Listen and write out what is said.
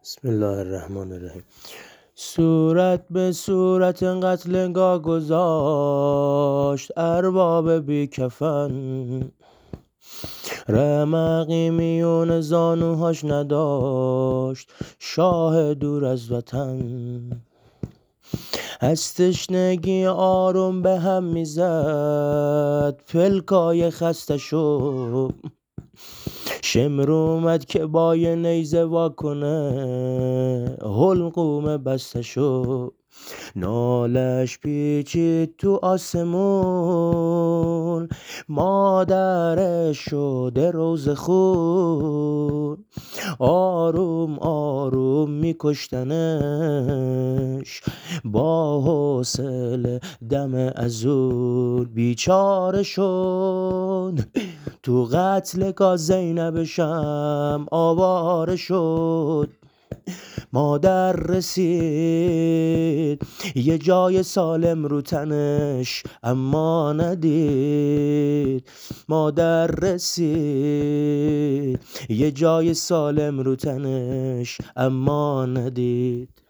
بسم الله الرحمن الرحیم. صورت به صورت قتلگاه گذاشت ارباب بی کفن، رمقی میون زانوهاش نداشت شاه دور از وطن. از تشنگی آروم به هم میزد پلکای خسته شو، شمر اومد که با یه نیزه واکنه حلقوم بسته شو. نالش پیچید تو آسمون، مادرش شده روز خون. آروم آروم میکشتنش با حوصله دم ازون. بیچاره شد تو قتلگاه، زینبشم آواره شد. مادر رسید یه جای سالم رو تنش اما ندید. مادر رسید یه جای سالم رو تنش اما ندید.